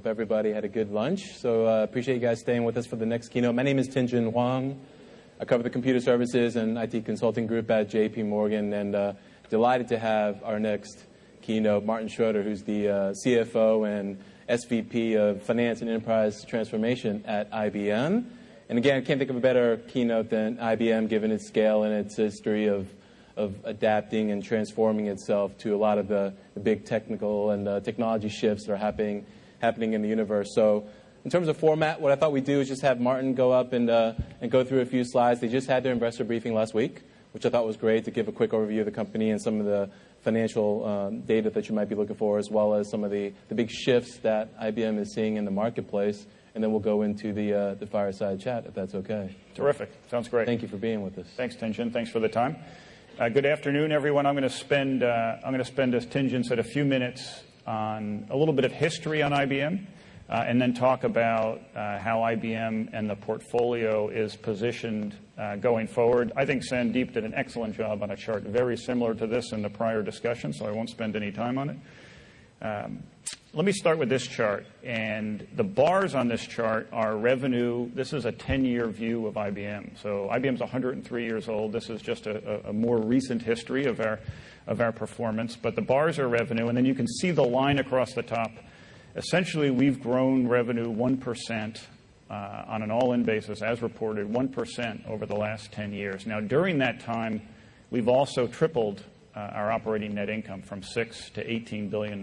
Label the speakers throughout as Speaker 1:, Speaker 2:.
Speaker 1: Hope everybody had a good lunch. So appreciate you guys staying with us for the next keynote. My name is Tien-Tsin Huang. I cover the computer services and IT consulting group at J.P. Morgan, and delighted to have our next keynote, Martin Schroeter, who's the CFO and SVP of Finance and Enterprise Transformation at IBM. And again, I can't think of a better keynote than IBM, given its scale and its history of adapting and transforming itself to a lot of the big technical and technology shifts that are happening in the universe. So in terms of format, what I thought we'd do is just have Martin go up and go through a few slides. They just had their investor briefing last week, which I thought was great, to give a quick overview of the company and some of the financial data that you might be looking for, as well as some of the big shifts that IBM is seeing in the marketplace. And then we'll go into the fireside chat, if that's okay.
Speaker 2: Terrific. Sounds great.
Speaker 1: Thank you for being with us.
Speaker 2: Thanks, Tien-Tsin. Thanks for the time. Good afternoon, everyone. I'm going to spend, as Tien-Tsin said, a few minutes on a little bit of history on IBM, and then talk about how IBM and the portfolio is positioned going forward. I think Sandeep did an excellent job on a chart very similar to this in the prior discussion, so I won't spend any time on it. Let me start with this chart, and the bars on this chart are revenue. This is a 10-year view of IBM. So IBM's 103 years old. This is just a more recent history of our performance. But the bars are revenue, and then you can see the line across the top. Essentially, we've grown revenue 1% on an all-in basis, as reported, 1% over the last 10 years. Now, during that time, we've also tripled our operating net income from $6 to $18 billion.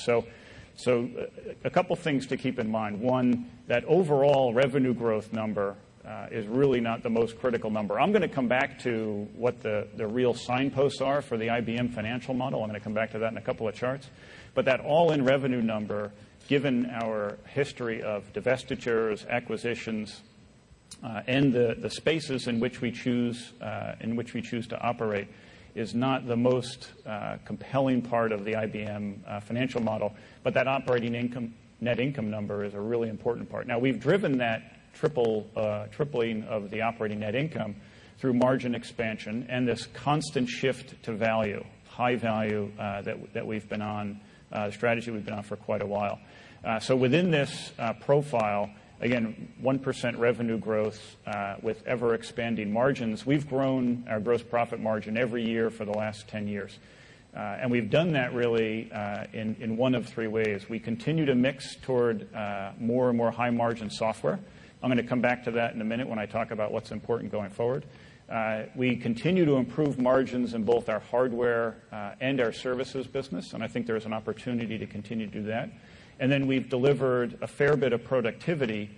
Speaker 2: So a couple things to keep in mind. One, that overall revenue growth number is really not the most critical number. I'm going to come back to what the real signposts are for the IBM financial model. I'm going to come back to that in a couple of charts. But that all-in revenue number, given our history of divestitures, acquisitions, and the spaces in which we choose to operate, is not the most compelling part of the IBM financial model, but that operating net income number is a really important part. Now, we've driven that tripling of the operating net income through margin expansion and this constant shift to value, high value that we've been on, the strategy we've been on for quite a while. So within this profile, again, 1% revenue growth with ever-expanding margins. We've grown our gross profit margin every year for the last 10 years. And we've done that really in one of three ways. We continue to mix toward more and more high-margin software. I'm going to come back to that in a minute when I talk about what's important going forward. We continue to improve margins in both our hardware and our services business, and I think there's an opportunity to continue to do that. And then we've delivered a fair bit of productivity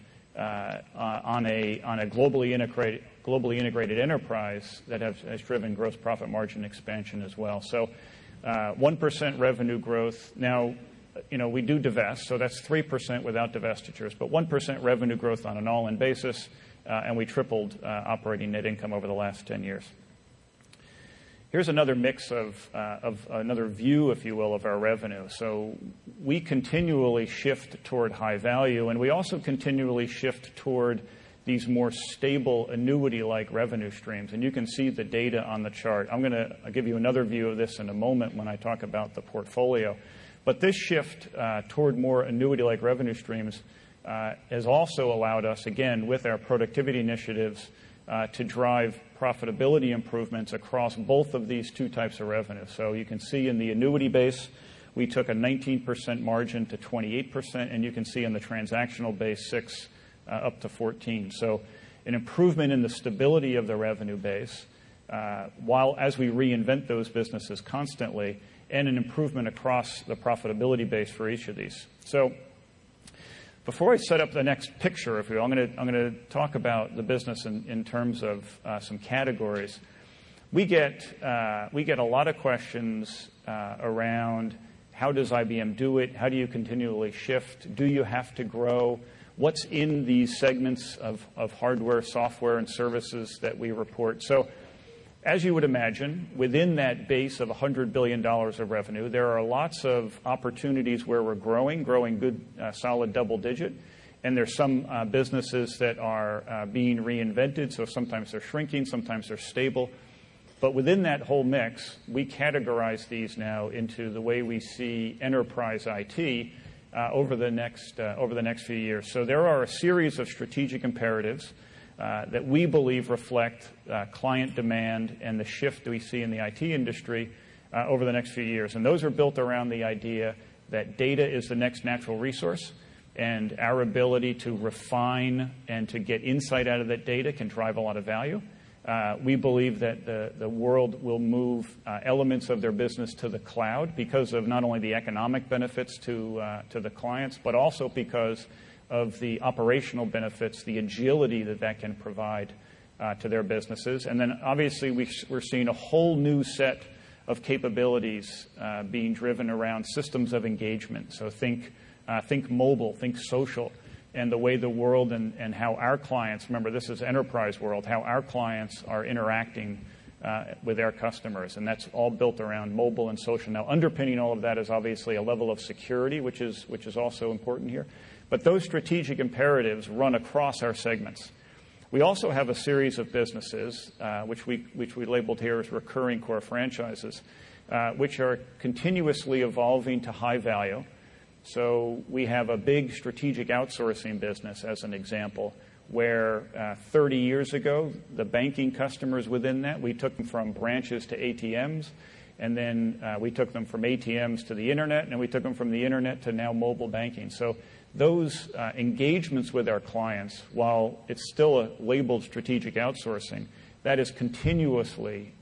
Speaker 2: on a globally integrated enterprise that has driven gross profit margin expansion as well. So 1% revenue growth. Now, we do divest, so that's 3% without divestitures, but 1% revenue growth on an all-in basis, and we tripled operating net income over the last 10 years. Here's another mix of another view, if you will, of our revenue. So we continually shift toward high value, and we also continually shift toward these more stable annuity-like revenue streams. And you can see the data on the chart. I'll give you another view of this in a moment when I talk about the portfolio. But this shift toward more annuity-like revenue streams has also allowed us, again, with our productivity initiatives, to drive profitability improvements across both of these two types of revenue. So you can see in the annuity base, we took a 19% margin to 28%, and you can see in the transactional base 6 up to 14. So an improvement in the stability of the revenue base, while as we reinvent those businesses constantly, and an improvement across the profitability base for each of these. So before I set up the next picture, if you will, I'm going to talk about the business in terms of some categories. We get a lot of questions around how does IBM do it? How do you continually shift? Do you have to grow? What's in these segments of hardware, software, and services that we report? So as you would imagine, within that base of $100 billion of revenue, there are lots of opportunities where we're growing good, solid double-digit. And there's some businesses that are being reinvented, so sometimes they're shrinking, sometimes they're stable. But within that whole mix, we categorize these now into the way we see enterprise IT over the next few years. So there are a series of strategic imperatives that we believe reflect client demand and the shift that we see in the IT industry over the next few years. And those are built around the idea that data is the next natural resource, and our ability to refine and to get insight out of that data can drive a lot of value. We believe that the world will move elements of their business to the cloud because of not only the economic benefits to the clients, but also because of the operational benefits, the agility that can provide to their businesses. And then obviously we're seeing a whole new set of capabilities being driven around systems of engagement. So think mobile, think social, and the way the world and how our clients, remember this is enterprise world, how our clients are interacting with their customers. And that's all built around mobile and social. Now, underpinning all of that is obviously a level of security, which is also important here. But those strategic imperatives run across our segments. We also have a series of businesses, which we labeled here as recurring core franchises, which are continuously evolving to high value. So we have a big strategic outsourcing business, as an example, where 30 years ago, the banking customers within that, we took them from branches to ATMs, and then we took them from ATMs to the internet, and we took them from the internet to now mobile banking. So those engagements with our clients, while it's still labeled strategic outsourcing, that is continuously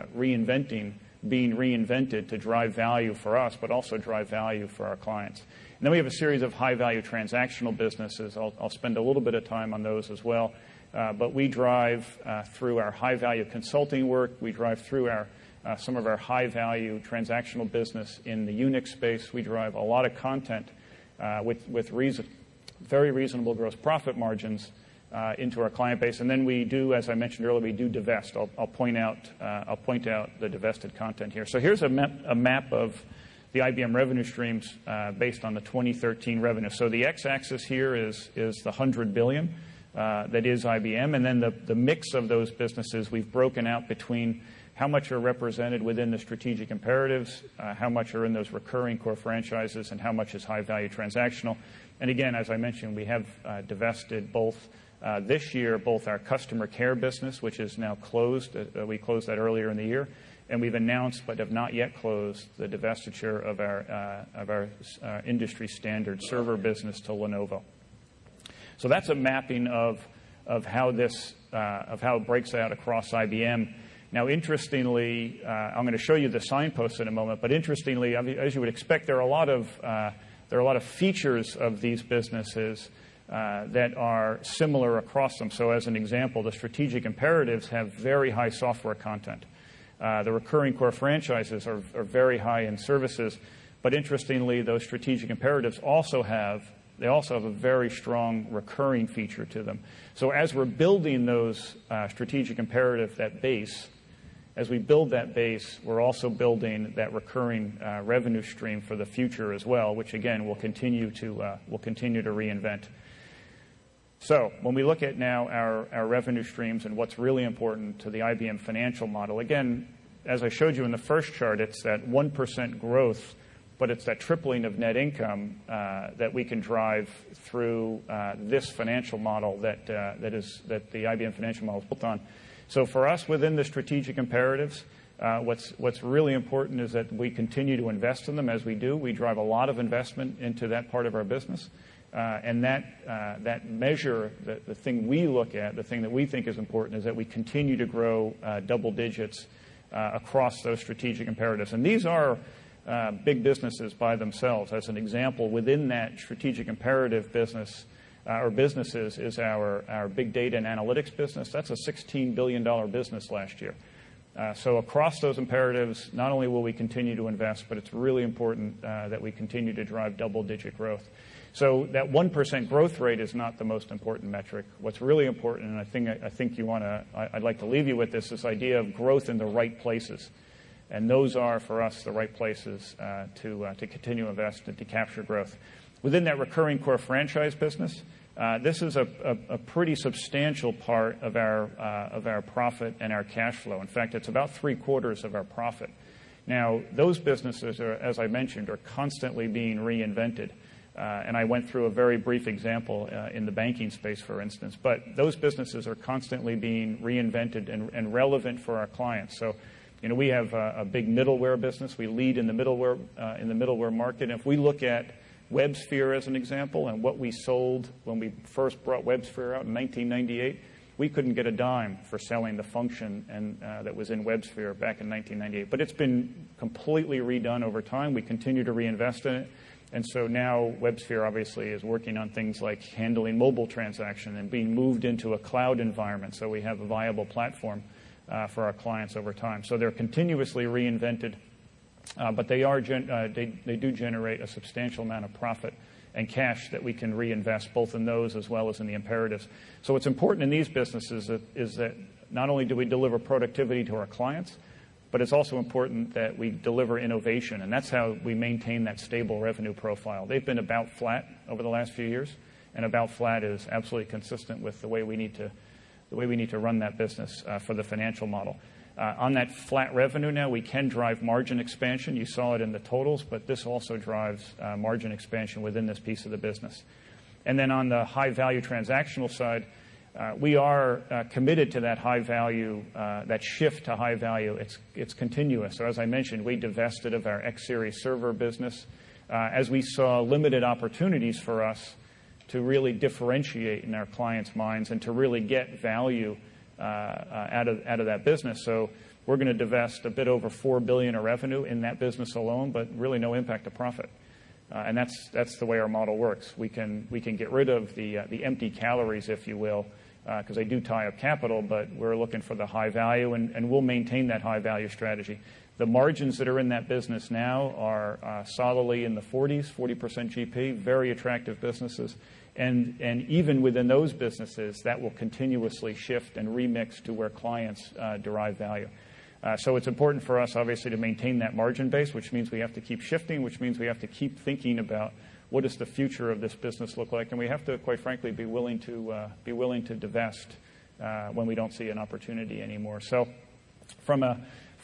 Speaker 2: being reinvented to drive value for us, but also drive value for our clients. And then we have a series of high-value transactional businesses. I'll spend a little bit of time on those as well. But we drive through our high-value consulting work. We drive through some of our high-value transactional business in the Unix space. We drive a lot of content with very reasonable gross profit margins into our client base. And then we do, as I mentioned earlier, we do divest. I'll point out the divested content here. So here's a map of the IBM revenue streams based on the 2013 revenue. So the x-axis here is the $100 billion that is IBM, and then the mix of those businesses we've broken out between how much are represented within the strategic imperatives, how much are in those recurring core franchises, and how much is high-value transactional. And again, as I mentioned, we have divested both this year, both our customer care business, which is now closed. We closed that earlier in the year. And we've announced, but have not yet closed, the divestiture of our industry standard server business to Lenovo. So that's a mapping of how it breaks out across IBM. Now, interestingly, I'm going to show you the signposts in a moment. But interestingly, as you would expect, there are a lot of features of these businesses that are similar across them. So, as an example, the strategic imperatives have very high software content. The recurring core franchises are very high in services, but interestingly, those strategic imperatives also have a very strong recurring feature to them. So as we're building those strategic imperative, that base, as we build that base, we're also building that recurring revenue stream for the future as well, which again we'll continue to reinvent. So when we look at now our revenue streams and what's really important to the IBM financial model, again, as I showed you in the first chart, it's that 1% growth, but it's that tripling of net income that we can drive through this financial model that the IBM financial model is built on. So for us, within the strategic imperatives, what's really important is that we continue to invest in them. As we do, we drive a lot of investment into that part of our business. And that measure, the thing we look at, the thing that we think is important, is that we continue to grow double digits across those strategic imperatives. And these are big businesses by themselves. As an example, within that strategic imperative business or businesses is our big data and analytics business. That's a $16 billion business last year. So across those imperatives, not only will we continue to invest, but it's really important that we continue to drive double-digit growth. So that 1% growth rate is not the most important metric. What's really important, and I think I'd like to leave you with this idea of growth in the right places. And those are, for us, the right places to continue to invest and to capture growth. Within that recurring core franchise business, this is a pretty substantial part of our profit and our cash flow. In fact, it's about 3/4 of our profit. Now, those businesses, as I mentioned, are constantly being reinvented. And I went through a very brief example in the banking space, for instance. But those businesses are constantly being reinvented and relevant for our clients. So, we have a big middleware business. We lead in the middleware market. And if we look at WebSphere as an example and what we sold when we first brought WebSphere out in 1998, we couldn't get a dime for selling the function that was in WebSphere back in 1998. But it's been completely redone over time. We continue to reinvest in it. And so now WebSphere obviously is working on things like handling mobile transaction and being moved into a cloud environment. So we have a viable platform for our clients over time. So they're continuously reinvented, but they do generate a substantial amount of profit and cash that we can reinvest both in those as well as in the imperatives. So what's important in these businesses is that not only do we deliver productivity to our clients, but it's also important that we deliver innovation, and that's how we maintain that stable revenue profile. They've been about flat over the last few years, and about flat is absolutely consistent with the way we need to run that business for the financial model. On that flat revenue now, we can drive margin expansion. You saw it in the totals, but this also drives margin expansion within this piece of the business. And then on the high-value transactional side, we are committed to that high value, that shift to high value. It's continuous. So as I mentioned, we divested of our X-Series server business as we saw limited opportunities for us to really differentiate in our clients' minds and to really get value out of that business. So we're going to divest a bit over $4 billion of revenue in that business alone, but really no impact to profit. And that's the way our model works. We can get rid of the empty calories, if you will, because they do tie up capital, but we're looking for the high value, and we'll maintain that high value strategy. The margins that are in that business now are solidly in the 40s, 40% GP, very attractive businesses. And even within those businesses, that will continuously shift and remix to where clients derive value. So it's important for us, obviously, to maintain that margin base, which means we have to keep shifting, which means we have to keep thinking about what does the future of this business look like, and we have to, quite frankly, be willing to divest when we don't see an opportunity anymore. So, from a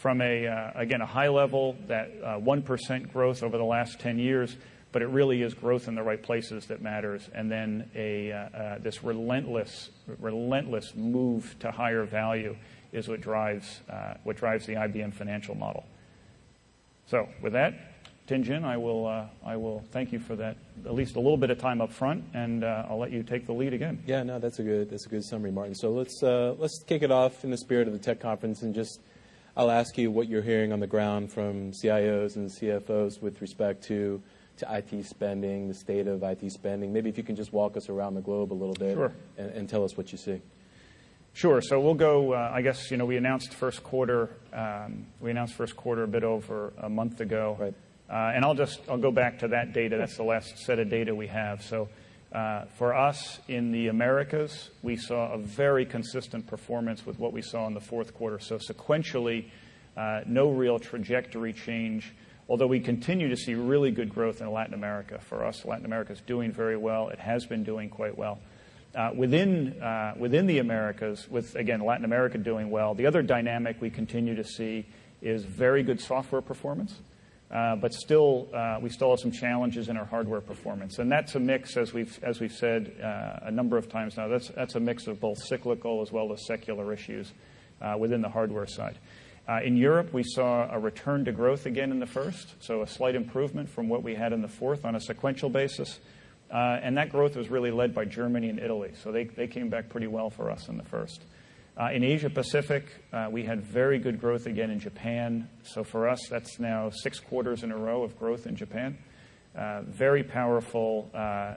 Speaker 2: high level, that 1% growth over the last 10 years, but it really is growth in the right places that matters, and then this relentless move to higher value is what drives the IBM financial model. So, with that, Tien-Tsin, I will thank you for that, at least a little bit of time up front, and I'll let you take the lead again.
Speaker 1: Yeah, no, that's a good summary, Martin. So let's kick it off in the spirit of the tech conference, and I'll ask you what you're hearing on the ground from CIOs and CFOs with respect to IT spending, the state of IT spending. Maybe if you can just walk us around the globe a little bit.
Speaker 2: Sure.
Speaker 1: and tell us what you see.
Speaker 2: Sure. So we'll go. I guess we announced first quarter. We announced first quarter a bit over a month ago.
Speaker 1: Right.
Speaker 2: And I'll go back to that data. That's the last set of data we have. So for us in the Americas, we saw a very consistent performance with what we saw in the fourth quarter. So sequentially, no real trajectory change, although we continue to see really good growth in Latin America. For us, Latin America is doing very well. It has been doing quite well. Within the Americas, with, again, Latin America doing well, the other dynamic we continue to see is very good software performance. But still, we still have some challenges in our hardware performance, and that's a mix, as we've said a number of times now. That's a mix of both cyclical as well as secular issues within the hardware side. In Europe, we saw a return to growth again in the first, so a slight improvement from what we had in the fourth on a sequential basis, and that growth was really led by Germany and Italy. So they came back pretty well for us in the first. In Asia Pacific, we had very good growth again in Japan. So for us, that's now 6 quarters in a row of growth in Japan. Very powerful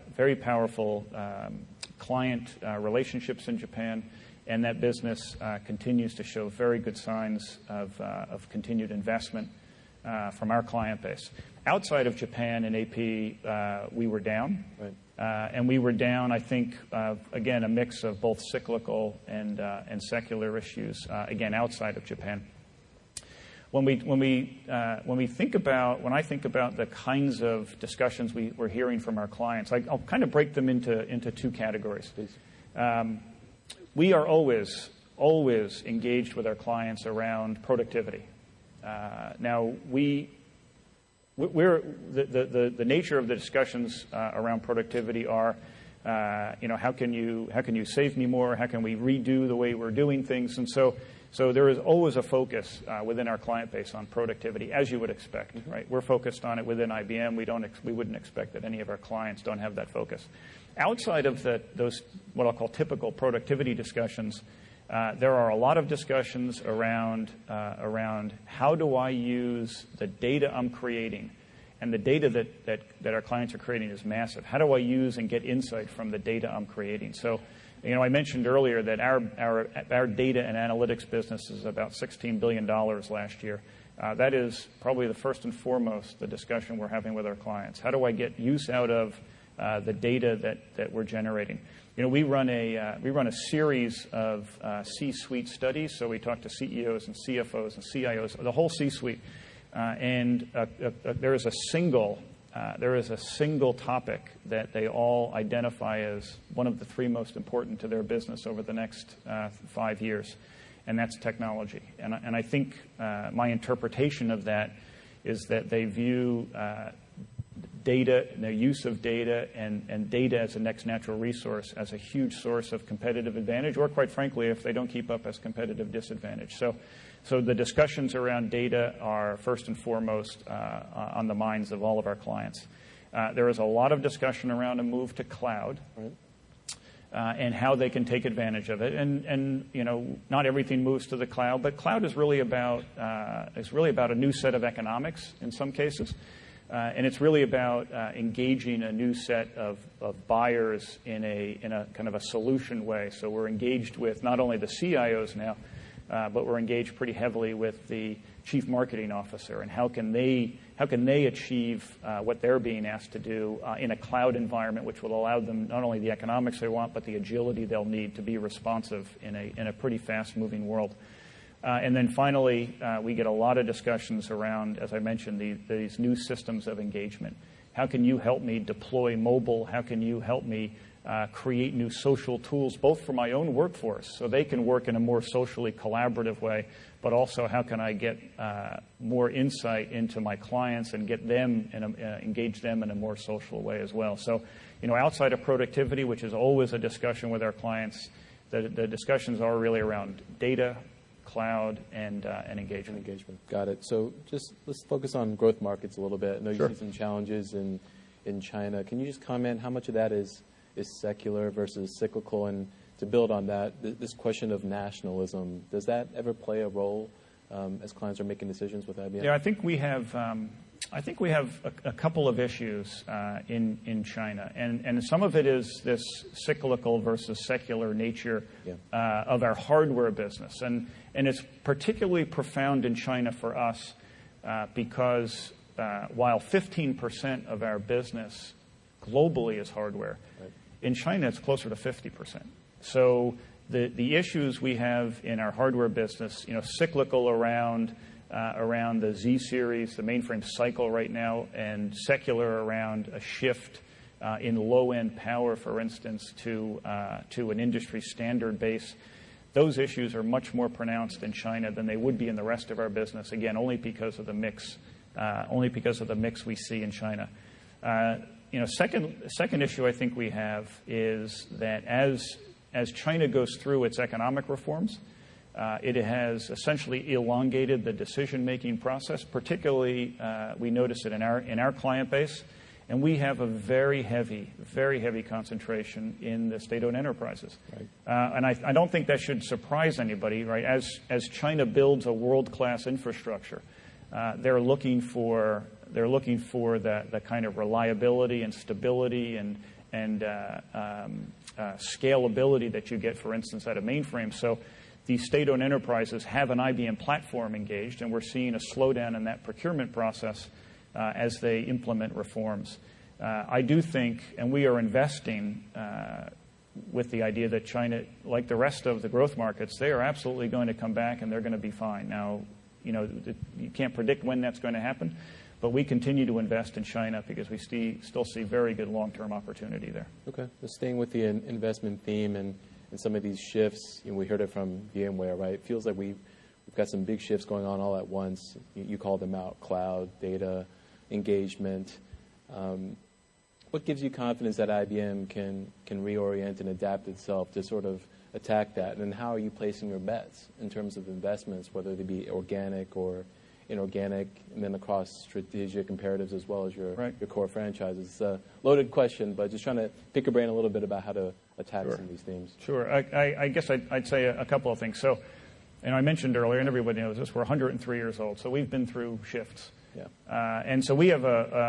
Speaker 2: client relationships in Japan, and that business continues to show very good signs of continued investment from our client base. Outside of Japan and AP, we were down.
Speaker 1: Right.
Speaker 2: And we were down, I think, again, a mix of both cyclical and secular issues, again, outside of Japan. When I think about the kinds of discussions we're hearing from our clients, I'll kind of break them into 2 categories.
Speaker 1: Please.
Speaker 2: We are always engaged with our clients around productivity. Now, we the nature of the discussions around productivity are, how can you save me more? How can we redo the way we're doing things? And so there is always a focus within our client base on productivity, as you would expect, right? We're focused on it within IBM. We wouldn't expect that any of our clients don't have that focus. Outside of those what I'll call typical productivity discussions, there are a lot of discussions around how do I use the data I'm creating, and the data that our clients are creating is massive. How do I use and get insight from the data I'm creating? So, I mentioned earlier that our data and analytics business is about $16 billion last year. That is probably the first and foremost the discussion we're having with our clients. How do I get use out of the data that we're generating? We run a series of C-suite studies. So we talk to CEOs and CFOs and CIOs, the whole C-suite, and there is a single topic that they all identify as one of the three most important to their business over the next 5 years, and that's technology. And I think my interpretation of that is that they view data, the use of data, and data as a next natural resource as a huge source of competitive advantage, or quite frankly, if they don't keep up, as competitive disadvantage. So the discussions around data are first and foremost on the minds of all of our clients. There is a lot of discussion around a move to cloud, right, and how they can take advantage of it. And not everything moves to the cloud, but cloud is really about a new set of economics in some cases. And it's really about engaging a new set of buyers in a kind of a solution way. So we're engaged with not only the CIOs now, but we're engaged pretty heavily with the chief marketing officer, and how can they achieve what they're being asked to do in a cloud environment, which will allow them not only the economics they want, but the agility they'll need to be responsive in a pretty fast-moving world. And then finally, we get a lot of discussions around, as I mentioned, these new systems of engagement. How can you help me deploy mobile? How can you help me create new social tools, both for my own workforce, so they can work in a more socially collaborative way, but also how can I get more insight into my clients and get them and engage them in a more social way as well. So, outside of productivity, which is always a discussion with our clients, the discussions are really around data, cloud, and engagement.
Speaker 1: Got it. So let's focus on growth markets a little bit. I know
Speaker 2: Sure.
Speaker 1: you see some challenges in China. Can you just comment how much of that is secular versus cyclical? And to build on that, this question of nationalism, does that ever play a role as clients are making decisions with IBM?
Speaker 2: Yeah, I think we have a couple of issues in China, and some of it is this cyclical versus secular nature of our hardware business, and it's particularly profound in China for us because while 15% of our business globally is hardware, right, in China it's closer to 50%. So the issues we have in our hardware business, cyclical around the Z series, the mainframe cycle right now, and secular around a shift in low-end power, for instance, to an industry standard base. Those issues are much more pronounced in China than they would be in the rest of our business. Again, only because of the mix we see in China. Second issue I think we have is that as China goes through its economic reforms, it has essentially elongated the decision-making process. Particularly, we notice it in our client base, and we have a very heavy concentration in the state-owned enterprises. Right. And I don't think that should surprise anybody, right? As China builds a world-class infrastructure, they're looking for the kind of reliability and stability and scalability that you get, for instance, at a mainframe. So these state-owned enterprises have an IBM platform engaged, and we're seeing a slowdown in that procurement process as they implement reforms. I do think, and we are investing with the idea that China, like the rest of the growth markets, they are absolutely going to come back and they're going to be fine. Now, you can't predict when that's going to happen, but we continue to invest in China because we still see very good long-term opportunity there.
Speaker 1: Okay. Just staying with the investment theme and some of these shifts, we heard it from VMware, right? It feels like we've got some big shifts going on all at once. You called them out: cloud, data, engagement. What gives you confidence that IBM can reorient and adapt itself to sort of attack that? And how are you placing your bets in terms of investments, whether they be organic or inorganic, and then across strategic imperatives as well as your core franchises? It's a loaded question, but just trying to pick your brain a little bit about how to attack some of these themes.
Speaker 2: Sure. I guess I'd say a couple of things. So, I mentioned earlier, and everybody knows this, we're 103 years old, so we've been through shifts. Yeah. And so we have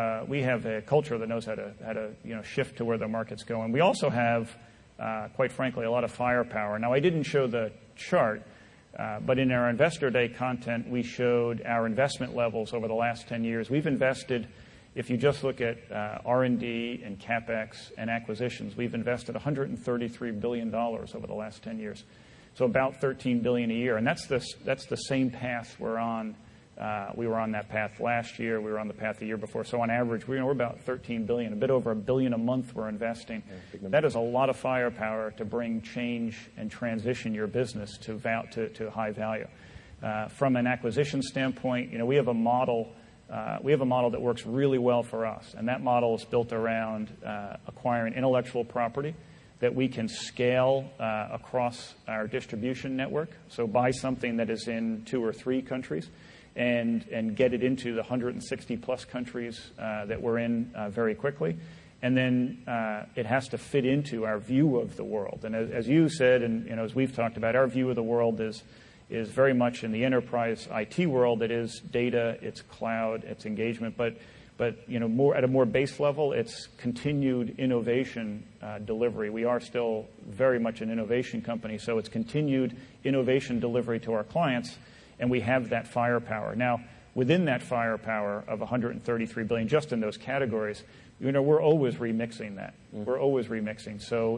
Speaker 2: a culture that knows how to shift to where the market's going. We also have, quite frankly, a lot of firepower. Now, I didn't show the chart, but in our Investor Day content, we showed our investment levels over the last 10 years. We've invested, if you just look at R&D and CapEx and acquisitions, we've invested $133 billion over the last 10 years. So about $13 billion a year. And that's the same path we're on. We were on that path last year. We were on the path the year before. So on average, we're about $13 billion, a bit over $1 billion a month we're investing. Yeah, that is a lot of firepower to bring change and transition your business to high value. From an acquisition standpoint, we have a model. We have a model that works really well for us, and that model is built around acquiring intellectual property that we can scale across our distribution network. So buy something that is in 2 or 3 countries. And get it into the 160-plus countries that we're in very quickly. And then it has to fit into our view of the world. And as you said, and as we've talked about, our view of the world is very much in the enterprise IT world. It is data, it's cloud, it's engagement. But more at a more base level, it's continued innovation delivery. We are still very much an innovation company, so it's continued innovation delivery to our clients. And we have that firepower. Now, within that firepower of $133 billion, just in those categories, we're always remixing that. We're always remixing. So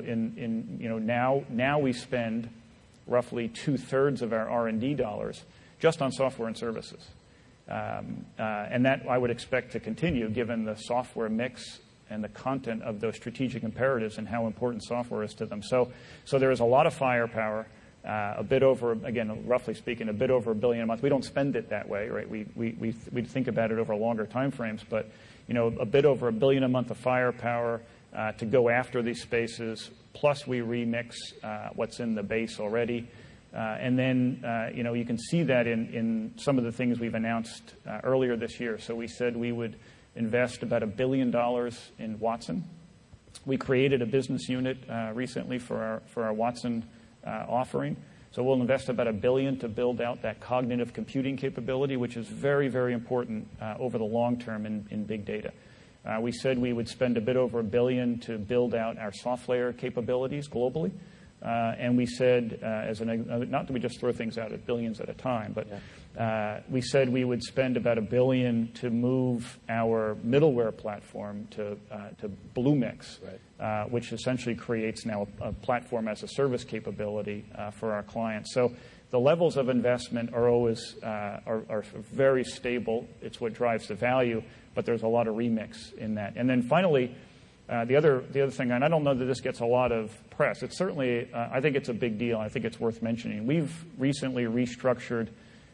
Speaker 2: now we spend roughly 2/3 of our R&D dollars just on software and services. And that I would expect to continue given the software mix and the content of those strategic imperatives and how important software is to them. So there is a lot of firepower. A bit over, again, roughly speaking, a bit over $1 billion a month. We don't spend it that way, right? We think about it over longer time frames, but a bit over $1 billion a month of firepower to go after these spaces. Plus, we remix what's in the base already, and then you can see that in some of the things we've announced earlier this year. So we said we would invest about $1 billion in Watson. We created a business unit recently for our Watson offering. So we'll invest about $1 billion to build out that cognitive computing capability, which is very, very important over the long term in big data. We said we would spend a bit over $1 billion to build out our software capabilities globally. And we said, not that we just throw things out at billions at a time, but we said we would spend about $1 billion to move our middleware platform to Bluemix, which essentially creates now a platform as a service capability for our clients. So the levels of investment are always are very stable. It's what drives the value, but there's a lot of remix in that. And then finally, the other thing, and I don't know that this gets a lot of press. It's certainly, I think it's a big deal. I think it's worth mentioning. We've recently restructured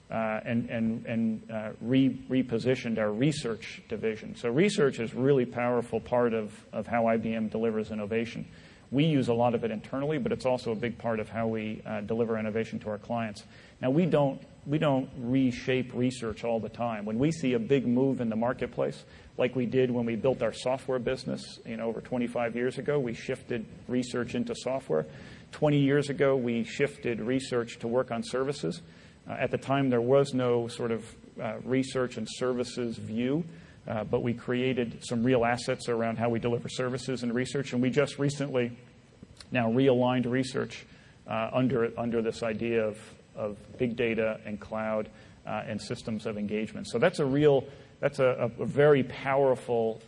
Speaker 2: and repositioned our research division. So research is a really powerful part of how IBM delivers innovation. We use a lot of it internally, but it's also a big part of how we deliver innovation to our clients. Now, we don't reshape research all the time. When we see a big move in the marketplace, like we did when we built our software business, over 25 years ago, we shifted research into software. 20 years ago, we shifted research to work on services. At the time, there was no sort of research and services view, but we created some real assets around how we deliver services and research, and we just recently now realigned research under this idea of big data and cloud and systems of engagement. So that's a very powerful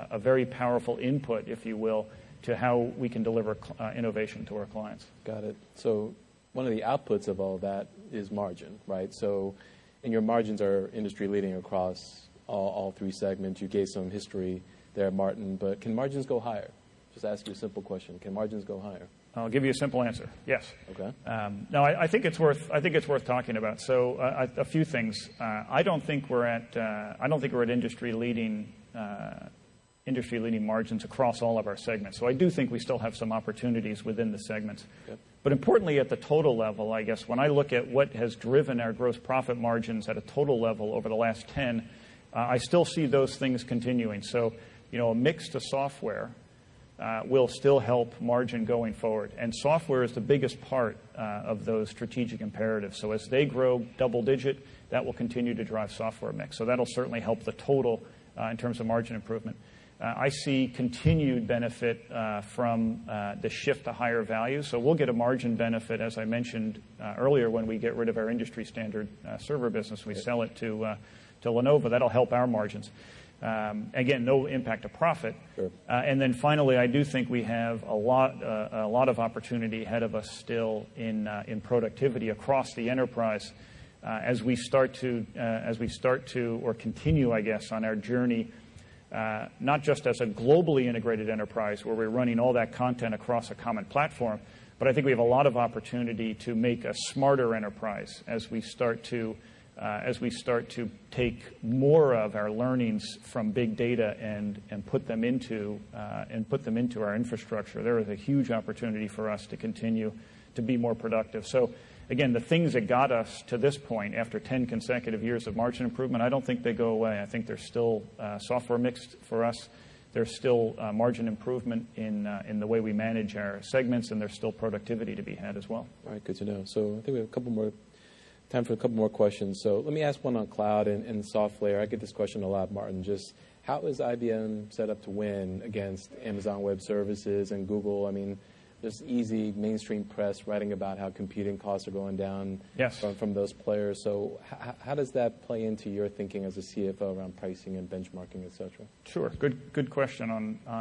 Speaker 2: input, if you will, to how we can deliver innovation to our clients.
Speaker 1: Got it. So one of the outputs of all of that is margin, right? So, and your margins are industry leading across all 3 segments. You gave some history there, Martin, but can margins go higher? just ask you a simple question. Can margins go higher?
Speaker 2: I'll give you a simple answer. Yes.
Speaker 1: Okay.
Speaker 2: No, I think it's worth talking about. So a few things. I don't think we're at industry leading margins across all of our segments. So I do think we still have some opportunities within the segments. Okay. But importantly, at the total level, I guess when I look at what has driven our gross profit margins at a total level over the last 10, I still see those things continuing. So, a mix to software will still help margin going forward. And software is the biggest part of those strategic imperatives. So as they grow double digit, that will continue to drive software mix. So that'll certainly help the total in terms of margin improvement. I see continued benefit from the shift to higher value. So we'll get a margin benefit, as I mentioned earlier, when we get rid of our industry standard server business. We sell it to Lenovo. That'll help our margins. Again, no impact to profit. Sure. And then finally, I do think we have a lot of opportunity ahead of us still in productivity across the enterprise as we start to or continue, I guess, on our journey. Not just as a globally integrated enterprise where we're running all that content across a common platform, but I think we have a lot of opportunity to make a smarter enterprise as we start to take more of our learnings from big data and put them into our infrastructure. There is a huge opportunity for us to continue to be more productive. So again, the things that got us to this point after 10 consecutive years of margin improvement, I don't think they go away. I think there's still software mixed for us. There's still margin improvement in the way we manage our segments, and there's still productivity to be had as well.
Speaker 1: All right, good to know. So I think we have time for a couple more questions. So let me ask one on cloud and software. I get this question a lot, Martin. Just how is IBM set up to win against Amazon Web Services and Google? I mean, there's easy mainstream press writing about how computing costs are going down from those players. So how does that play into your thinking as a CFO around pricing and benchmarking, et cetera?
Speaker 2: Sure. Good question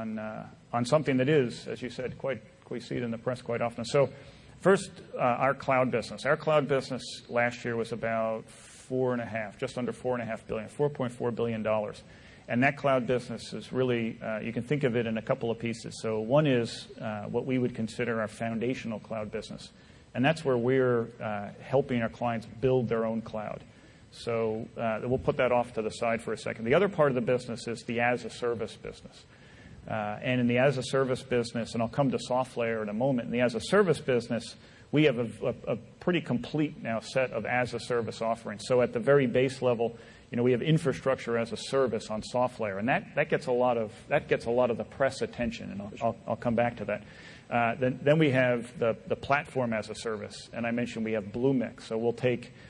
Speaker 2: on something that is, as you said, we see it in the press quite often. So first, our cloud business. Our cloud business last year was about just under $4.5 billion, $4.4 billion. And that cloud business is really, you can think of it in a couple of pieces. So one is what we would consider our foundational cloud business. And that's where we're helping our clients build their own cloud. So we'll put that off to the side for a second. The other part of the business is the as-a-service business. And in the as-a-service business, and I'll come to SoftLayer in a moment, in the as-a-service business, we have a pretty complete now set of as-a-service offerings. So at the very base level, we have infrastructure as a service on SoftLayer, and that gets a lot of the press attention, and I'll come back to that. Then we have the platform as a service, and I mentioned we have Bluemix. So we'll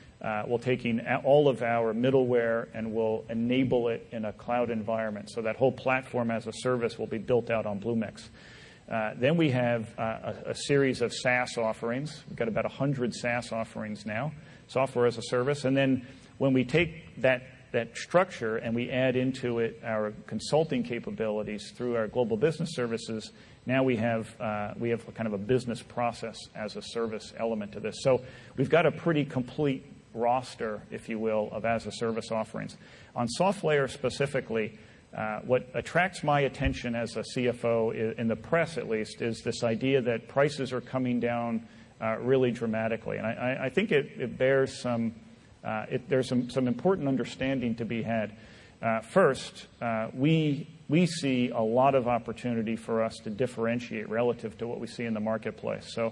Speaker 2: taking all of our middleware and we'll enable it in a cloud environment. So that whole platform as a service will be built out on Bluemix. Then we have a series of SaaS offerings. We've got about 100 SaaS offerings now, software as a service. And then when we take that structure and we add into it our consulting capabilities through our global business services, now we have kind of a business process as a service element to this. So we've got a pretty complete roster, if you will, of as a service offerings. On SoftLayer specifically, what attracts my attention as a CFO, in the press at least, is this idea that prices are coming down really dramatically. And I think it bears there's some important understanding to be had. First, we see a lot of opportunity for us to differentiate relative to what we see in the marketplace. So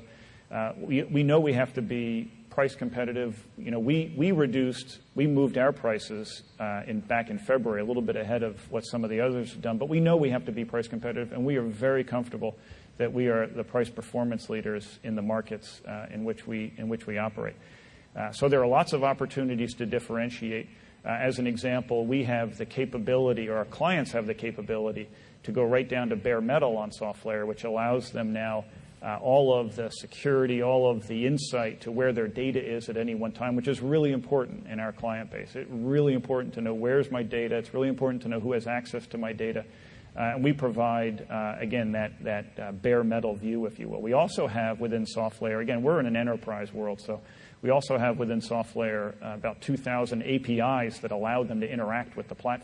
Speaker 2: we know we have to be price competitive. We moved our prices back in February, a little bit ahead of what some of the others have done. But we know we have to be price competitive, and we are very comfortable that we are the price performance leaders in the markets in which we operate. So there are lots of opportunities to differentiate. As an example, we have the capability, or our clients have the capability, to go right down to bare metal on SoftLayer, which allows them now all of the security, all of the insight to where their data is at any one time, which is really important in our client base. It's really important to know where's my data. It's really important to know who has access to my data. And we provide, again, that bare metal view, if you will. We also have within SoftLayer, again, we're in an enterprise world, so we also have within SoftLayer about 2,000 APIs that allow them to interact with the platform.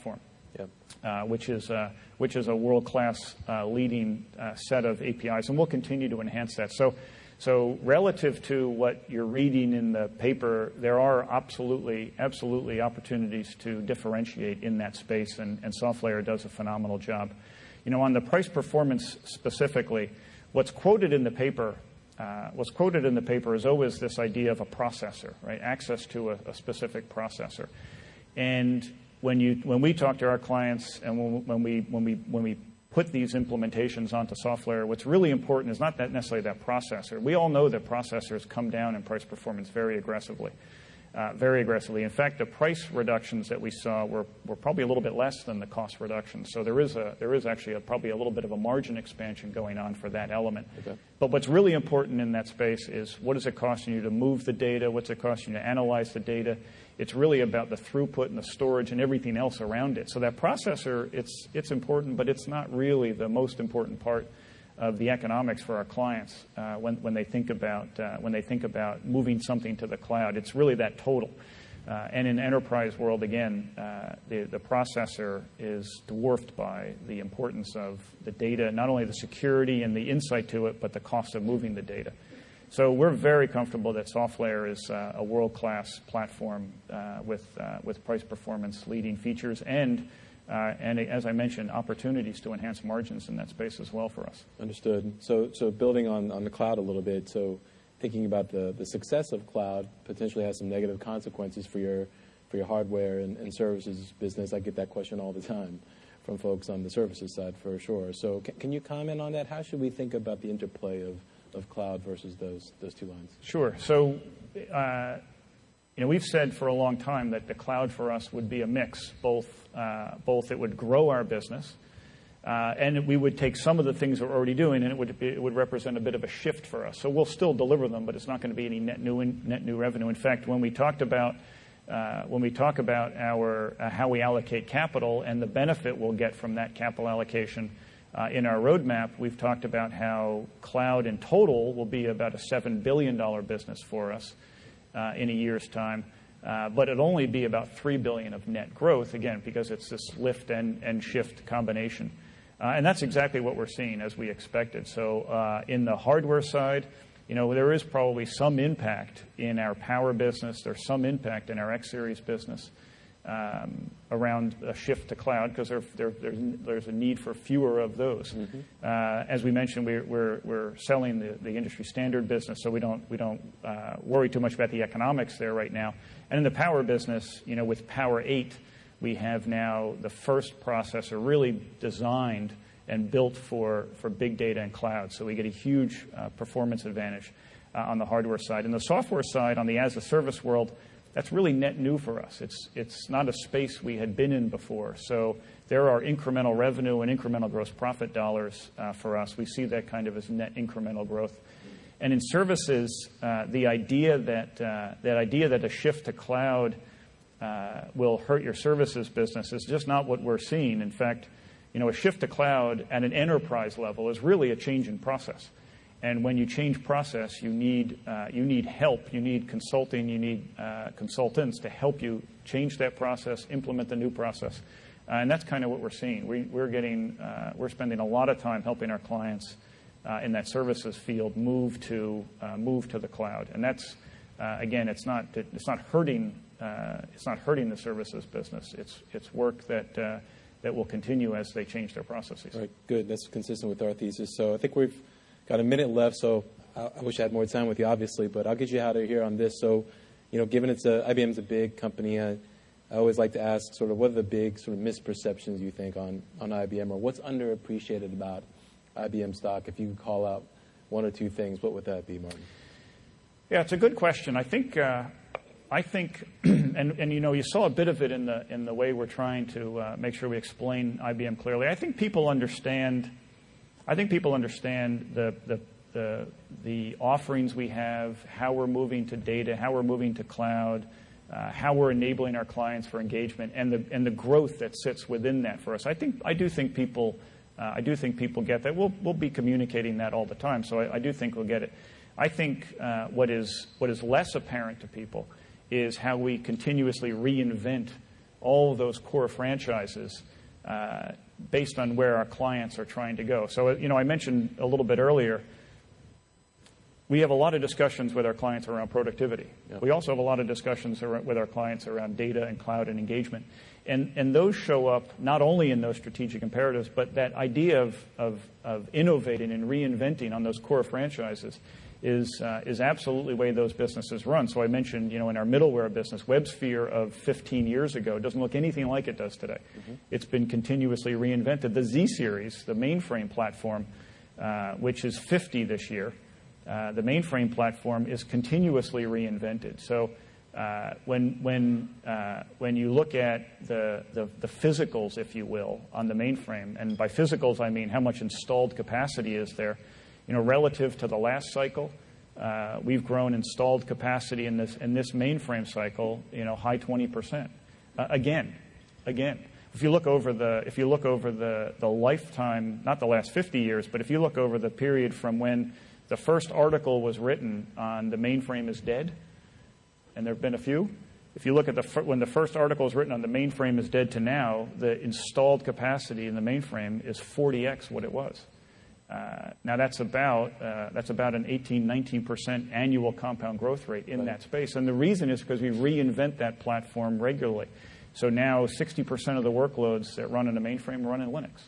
Speaker 2: which is a world-class leading set of APIs, and we'll continue to enhance that. So relative to what you're reading in the paper, there are absolutely opportunities to differentiate in that space, and SoftLayer does a phenomenal job. On the price performance specifically, what's quoted in the paper is always this idea of a processor, right? Access to a specific processor. And when we talk to our clients and when we put these implementations onto SoftLayer, what's really important is not that necessarily that processor. We all know that processors come down in price performance very aggressively. In fact, the price reductions that we saw were probably a little bit less than the cost reductions. So there is actually probably a little bit of a margin expansion going on for that element. Okay. But what's really important in that space is what is it costing you to move the data? What's it costing you to analyze the data? It's really about the throughput and the storage and everything else around it. So that processor, it's important, but it's not really the most important part of the economics for our clients when they think about moving something to the cloud. It's really that total. And in the enterprise world, again, the processor is dwarfed by the importance of the data, not only the security and the insight to it, but the cost of moving the data. So we're very comfortable that SoftLayer is a world-class platform with price performance leading features and as I mentioned, opportunities to enhance margins in that space as well for us.
Speaker 1: Understood. So building on the cloud a little bit, so thinking about the success of cloud potentially has some negative consequences for your hardware and services business. I get that question all the time from folks on the services side for sure. So can you comment on that? How should we think about the interplay of cloud versus those two lines?
Speaker 2: Sure. So we've said for a long time that the cloud for us would be a mix, both it would grow our business, and we would take some of the things we're already doing, and it would represent a bit of a shift for us. So we'll still deliver them, but it's not going to be any net new revenue. In fact, when we talk about our how we allocate capital and the benefit we'll get from that capital allocation in our roadmap, we've talked about how cloud in total will be about a $7 billion business for us in a year's time. But it'll only be about $3 billion of net growth, again, because it's this lift and shift combination. And that's exactly what we're seeing as we expected. So in the hardware side, there is probably some impact in our power business. There's some impact in our X-Series business around a shift to cloud because there's a need for fewer of those. Mm-hmm. As we mentioned, we're selling the industry standard business, so we don't worry too much about the economics there right now. And in the power business, with Power 8, we have now the first processor really designed and built for big data and cloud. So we get a huge performance advantage on the hardware side. And the software side, on the as-a-service world, that's really net new for us. It's not a space we had been in before. So there are incremental revenue and incremental gross profit dollars for us. We see that kind of as net incremental growth. And in services, the idea that a shift to cloud will hurt your services business is just not what we're seeing. In fact, a shift to cloud at an enterprise level is really a change in process. And when you change process, you need help, you need consulting, you need consultants to help you change that process, implement the new process, and that's kind of what we're seeing. We're spending a lot of time helping our clients in that services field move to the cloud, and that's again, it's not hurting the services business. It's work that will continue as they change their processes.
Speaker 1: All right, good. That's consistent with our thesis. So I think we've got a minute left, so I wish I had more time with you, obviously, but I'll get you out of here on this. So, given IBM's a big company, I always like to ask sort of what are the big sort of misperceptions you think on IBM, or what's underappreciated about IBM stock? If you could call out one or two things, what would that be, Martin?
Speaker 2: Yeah, it's a good question. I think, and you saw a bit of it in the way we're trying to make sure we explain IBM clearly. I think people understand the offerings we have, how we're moving to data, how we're moving to cloud, how we're enabling our clients for engagement, and the growth that sits within that for us. I do think people get that. We'll be communicating that all the time, so I do think we'll get it. I think what is less apparent to people is how we continuously reinvent all of those core franchises based on where our clients are trying to go. So, I mentioned a little bit earlier, we have a lot of discussions with our clients around productivity. Yep. We also have a lot of discussions with our clients around data and cloud and engagement. And those show up not only in those strategic imperatives, but that idea of innovating and reinventing on those core franchises is absolutely the way those businesses run. So I mentioned, in our middleware business, WebSphere of 15 years ago doesn't look anything like it does today. Mm-hmm. It's been continuously reinvented. The Z-Series, the mainframe platform, which is 50 this year, the mainframe platform is continuously reinvented. So when you look at the physicals, if you will, on the mainframe, and by physicals I mean how much installed capacity is there, relative to the last cycle, we've grown installed capacity in this mainframe cycle, high 20%. Again. If you look over the lifetime, not the last 50 years, but if you look over the period from when the first article was written on the mainframe is dead, and there have been a few. If you look at when the first article was written on the mainframe is dead to now, the installed capacity in the mainframe is 40x what it was. Now that's about an 18-19% annual compound growth rate in that space, and the reason is because we reinvent that platform regularly. So now 60% of the workloads that run in a mainframe run in Linux.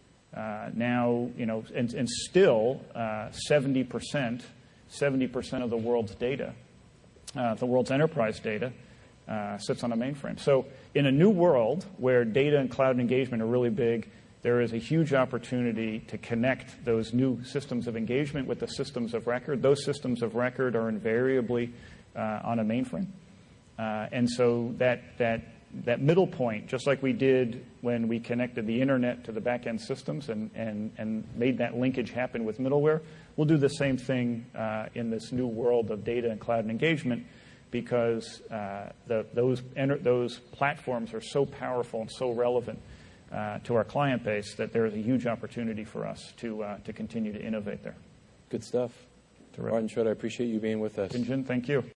Speaker 2: And still 70% of the world's data, the world's enterprise data, sits on a mainframe. So in a new world where data and cloud engagement are really big, there is a huge opportunity to connect those new systems of engagement with the systems of record. Those systems of record are invariably on a mainframe. And so that middle point, just like we did when we connected the internet to the back-end systems and made that linkage happen with middleware, we'll do the same thing in this new world of data and cloud and engagement, because those platforms are so powerful and so relevant to our client base that there is a huge opportunity for us to continue to innovate there.
Speaker 1: Good stuff.
Speaker 2: Terrific.
Speaker 1: Martin Schroeter, I appreciate you being with us.
Speaker 2: Tien-Tsin, thank you.